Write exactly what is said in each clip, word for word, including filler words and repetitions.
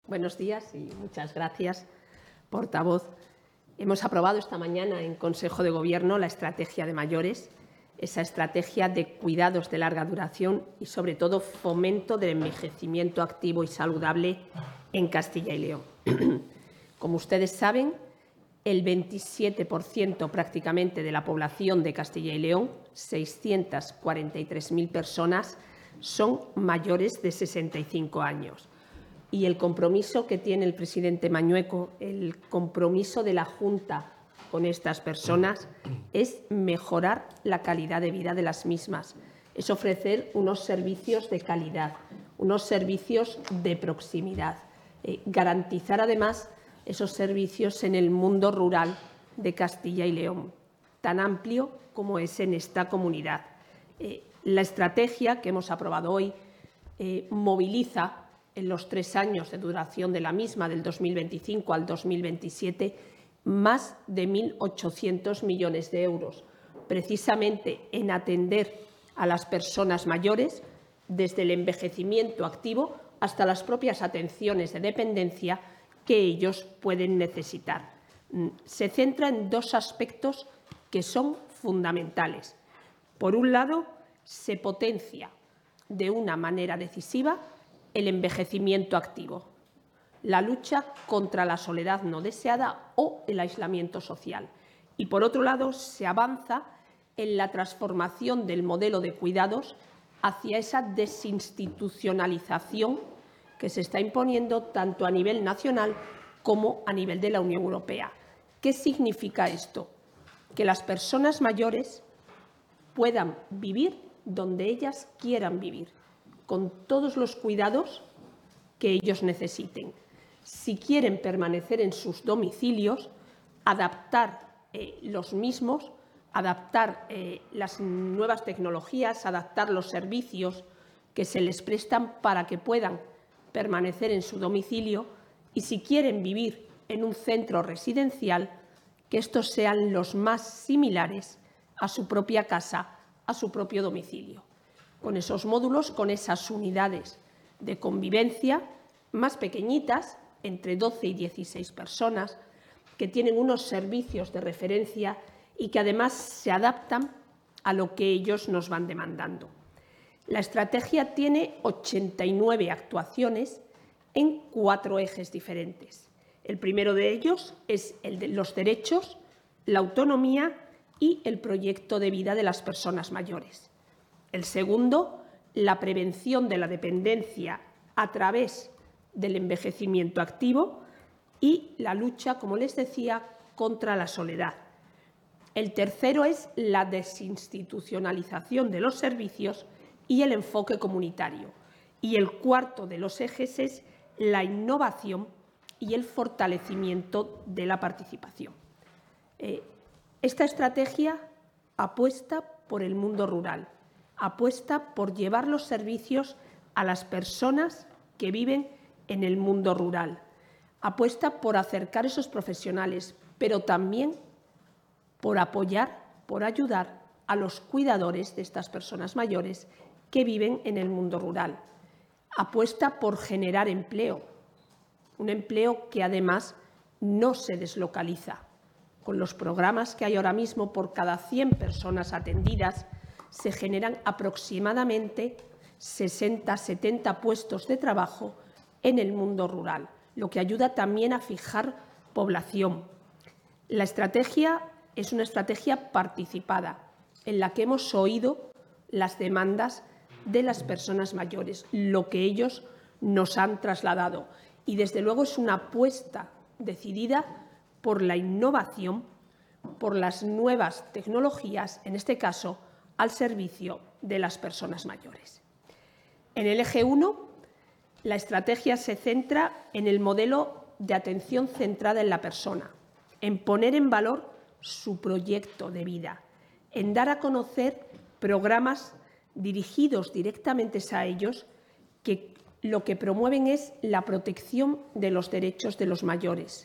Buenos días y muchas gracias, portavoz. Hemos aprobado esta mañana en Consejo de Gobierno la estrategia de mayores, esa estrategia de cuidados de larga duración y, sobre todo, fomento del envejecimiento activo y saludable en Castilla y León. Como ustedes saben, el veintisiete por ciento prácticamente de la población de Castilla y León, seiscientas cuarenta y tres mil personas, son mayores de sesenta y cinco años. Y el compromiso que tiene el presidente Mañueco, el compromiso de la Junta con estas personas, es mejorar la calidad de vida de las mismas, es ofrecer unos servicios de calidad, unos servicios de proximidad, eh, garantizar además esos servicios en el mundo rural de Castilla y León, tan amplio como es en esta comunidad. Eh, la estrategia que hemos aprobado hoy eh, moviliza en los tres años de duración de la misma, del dos mil veinticinco al dos mil veintisiete, más de mil ochocientos millones de euros, precisamente en atender a las personas mayores, desde el envejecimiento activo hasta las propias atenciones de dependencia que ellos pueden necesitar. Se centra en dos aspectos que son fundamentales. Por un lado, se potencia de una manera decisiva el envejecimiento activo, la lucha contra la soledad no deseada o el aislamiento social. Y, por otro lado, se avanza en la transformación del modelo de cuidados hacia esa desinstitucionalización que se está imponiendo tanto a nivel nacional como a nivel de la Unión Europea. ¿Qué significa esto? Que las personas mayores puedan vivir donde ellas quieran vivir, con todos los cuidados que ellos necesiten. Si quieren permanecer en sus domicilios, adaptar eh, los mismos, adaptar eh, las nuevas tecnologías, adaptar los servicios que se les prestan para que puedan permanecer en su domicilio, y si quieren vivir en un centro residencial, que estos sean los más similares a su propia casa, a su propio domicilio, con esos módulos, con esas unidades de convivencia más pequeñitas, entre doce y dieciséis personas, que tienen unos servicios de referencia y que además se adaptan a lo que ellos nos van demandando. La estrategia tiene ochenta y nueve actuaciones en cuatro ejes diferentes. El primero de ellos es el de los derechos, la autonomía y el proyecto de vida de las personas mayores. El segundo, la prevención de la dependencia a través del envejecimiento activo y la lucha, como les decía, contra la soledad. El tercero es la desinstitucionalización de los servicios y el enfoque comunitario. Y el cuarto de los ejes es la innovación y el fortalecimiento de la participación. Eh, esta estrategia apuesta por el mundo rural, apuesta por llevar los servicios a las personas que viven en el mundo rural, apuesta por acercar esos profesionales, pero también por apoyar, por ayudar a los cuidadores de estas personas mayores que viven en el mundo rural. Apuesta por generar empleo, un empleo que además no se deslocaliza. Con los programas que hay ahora mismo, por cada cien personas atendidas, se generan aproximadamente sesenta a setenta puestos de trabajo en el mundo rural, lo que ayuda también a fijar población. La estrategia es una estrategia participada, en la que hemos oído las demandas de las personas mayores, lo que ellos nos han trasladado. Y, desde luego, es una apuesta decidida por la innovación, por las nuevas tecnologías, en este caso, al servicio de las personas mayores. En el eje uno, la estrategia se centra en el modelo de atención centrada en la persona, en poner en valor su proyecto de vida, en dar a conocer programas dirigidos directamente a ellos que lo que promueven es la protección de los derechos de los mayores,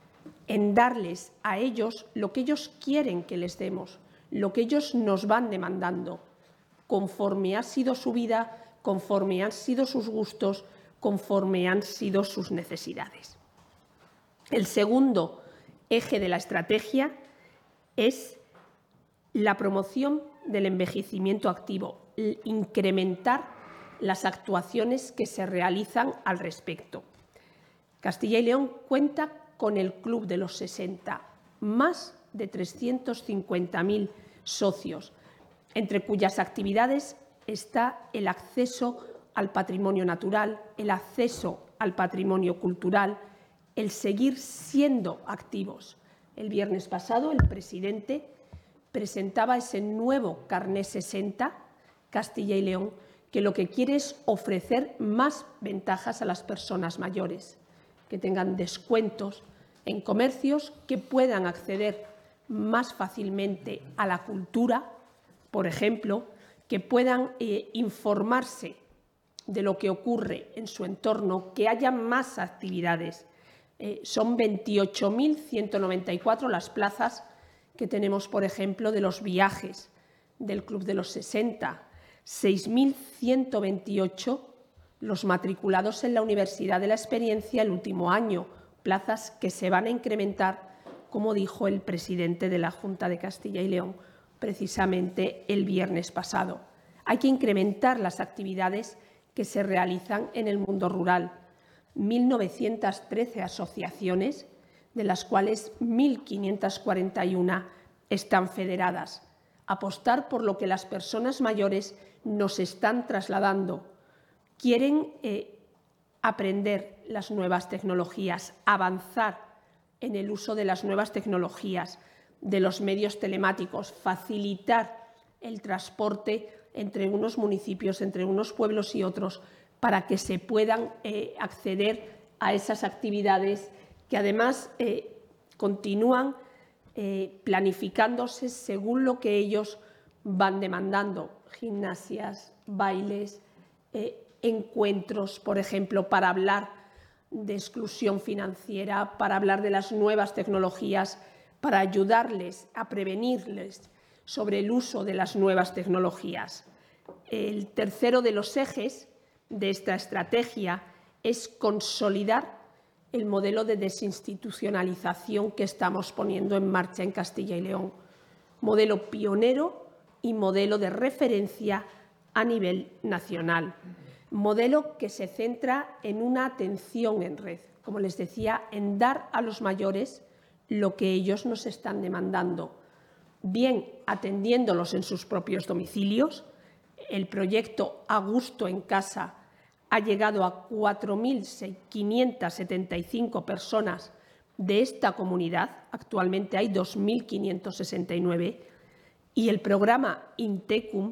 en darles a ellos lo que ellos quieren que les demos, lo que ellos nos van demandando, conforme ha sido su vida, conforme han sido sus gustos, conforme han sido sus necesidades. El segundo eje de la estrategia es la promoción del envejecimiento activo, incrementar las actuaciones que se realizan al respecto. Castilla y León cuenta con el Club de los sesenta, más de trescientos cincuenta mil socios, entre cuyas actividades está el acceso al patrimonio natural, el acceso al patrimonio cultural, el seguir siendo activos. El viernes pasado el presidente presentaba ese nuevo Carné sesenta, Castilla y León, que lo que quiere es ofrecer más ventajas a las personas mayores, que tengan descuentos en comercios, que puedan acceder más fácilmente a la cultura, por ejemplo, que puedan eh, informarse de lo que ocurre en su entorno, que haya más actividades. Eh, son veintiocho mil ciento noventa y cuatro las plazas que tenemos, por ejemplo, de los viajes del Club de los sesenta, seis mil ciento veintiocho los matriculados en la Universidad de la Experiencia el último año, plazas que se van a incrementar, como dijo el presidente de la Junta de Castilla y León precisamente el viernes pasado. Hay que incrementar las actividades que se realizan en el mundo rural. mil novecientas trece asociaciones, de las cuales mil quinientas cuarenta y una están federadas. Apostar por lo que las personas mayores nos están trasladando. Quieren eh, aprender las nuevas tecnologías, avanzar en el uso de las nuevas tecnologías, de los medios telemáticos, facilitar el transporte entre unos municipios, entre unos pueblos y otros, para que se puedan eh, acceder a esas actividades que además eh, continúan eh, planificándose según lo que ellos van demandando, gimnasias, bailes, eh, encuentros, por ejemplo, para hablar de exclusión financiera, para hablar de las nuevas tecnologías, para ayudarles a prevenirles sobre el uso de las nuevas tecnologías. El tercero de los ejes de esta estrategia es consolidar el modelo de desinstitucionalización que estamos poniendo en marcha en Castilla y León, modelo pionero y modelo de referencia a nivel nacional, modelo que se centra en una atención en red, como les decía, en dar a los mayores lo que ellos nos están demandando, bien atendiéndolos en sus propios domicilios. El proyecto A Gusto en Casa ha llegado a cuatro mil quinientas setenta y cinco personas de esta comunidad, actualmente hay dos mil quinientas sesenta y nueve, y el programa Intecum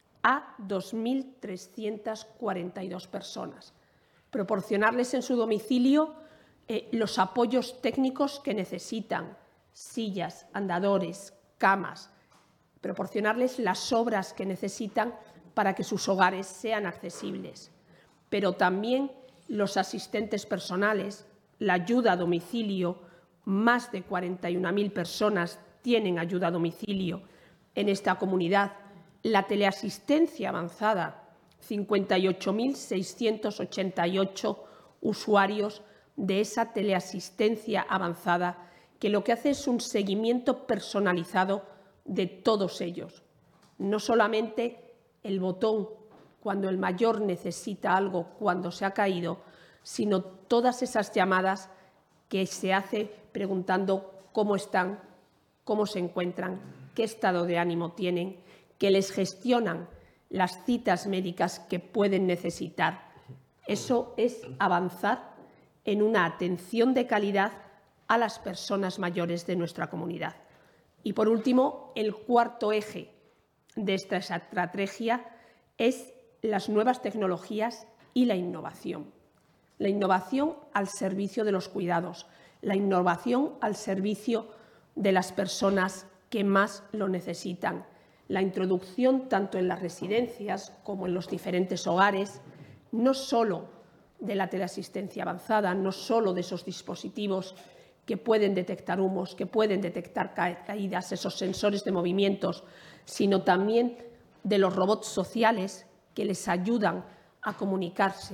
a dos mil trescientas cuarenta y dos personas. Proporcionarles en su domicilio eh, los apoyos técnicos que necesitan, sillas, andadores, camas, proporcionarles las obras que necesitan para que sus hogares sean accesibles, pero también los asistentes personales, la ayuda a domicilio. Más de cuarenta y una mil personas tienen ayuda a domicilio en esta comunidad. La teleasistencia avanzada, cincuenta y ocho mil seiscientos ochenta y ocho usuarios de esa teleasistencia avanzada, que lo que hace es un seguimiento personalizado de todos ellos. No solamente el botón cuando el mayor necesita algo, cuando se ha caído, sino todas esas llamadas que se hace preguntando cómo están, cómo se encuentran, qué estado de ánimo tienen, que les gestionan las citas médicas que pueden necesitar. Eso es avanzar en una atención de calidad a las personas mayores de nuestra comunidad. Y, por último, el cuarto eje de esta estrategia es las nuevas tecnologías y la innovación. La innovación al servicio de los cuidados, la innovación al servicio de las personas que más lo necesitan. La introducción, tanto en las residencias como en los diferentes hogares, no solo de la teleasistencia avanzada, no solo de esos dispositivos que pueden detectar humos, que pueden detectar caídas, esos sensores de movimientos, sino también de los robots sociales que les ayudan a comunicarse,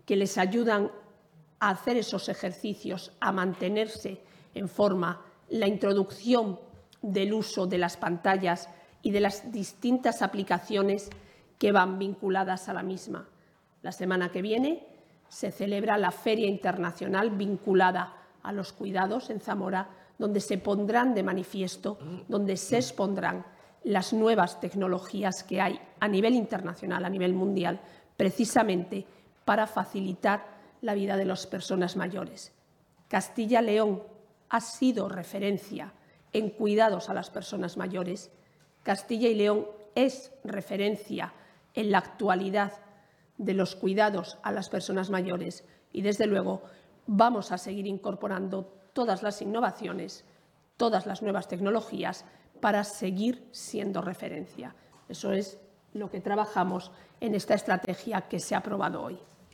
que les ayudan a hacer esos ejercicios, a mantenerse en forma, la introducción del uso de las pantallas y de las distintas aplicaciones que van vinculadas a la misma. La semana que viene se celebra la Feria Internacional vinculada a los cuidados en Zamora, donde se pondrán de manifiesto, donde se expondrán las nuevas tecnologías que hay a nivel internacional, a nivel mundial, precisamente para facilitar la vida de las personas mayores. Castilla y León ha sido referencia en cuidados a las personas mayores. Castilla y León es referencia en la actualidad de los cuidados a las personas mayores y, desde luego, vamos a seguir incorporando todas las innovaciones, todas las nuevas tecnologías para seguir siendo referencia. Eso es lo que trabajamos en esta estrategia que se ha aprobado hoy.